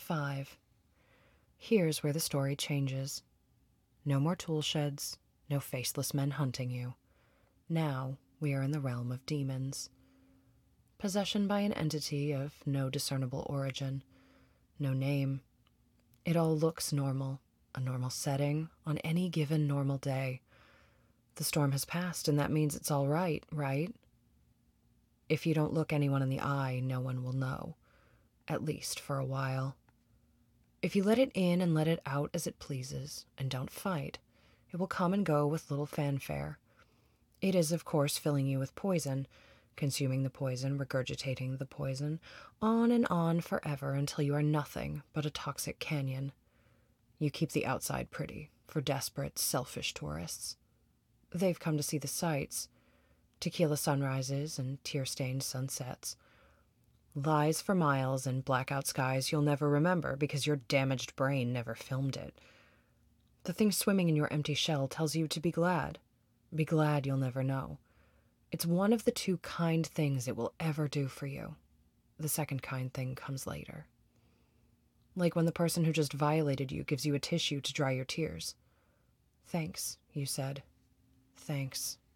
5. Here's where the story changes. No more tool sheds, no faceless men hunting you. Now we are in the realm of demons. Possession by an entity of no discernible origin, no name. It all looks normal, a normal setting, on any given normal day. The storm has passed, and that means it's all right, right? If you don't look anyone in the eye, no one will know, at least for a while. If you let it in and let it out as it pleases, and don't fight, it will come and go with little fanfare. It is, of course, filling you with poison, consuming the poison, regurgitating the poison, on and on forever until you are nothing but a toxic canyon. You keep the outside pretty for desperate, selfish tourists. They've come to see the sights, tequila sunrises and tear-stained sunsets. Lies for miles and blackout skies you'll never remember because your damaged brain never filmed it. The thing swimming in your empty shell tells you to be glad. Be glad you'll never know. It's one of the 2 kind things it will ever do for you. The second kind thing comes later. Like when the person who just violated you gives you a tissue to dry your tears. Thanks, you said. Thanks.